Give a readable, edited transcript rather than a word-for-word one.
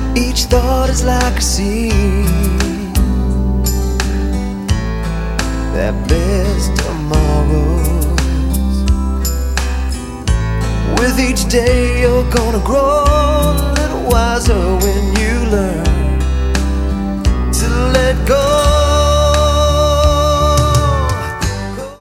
Each thought is like a seed that bears tomorrows. With each day you're gonna grow a little wiser when you learn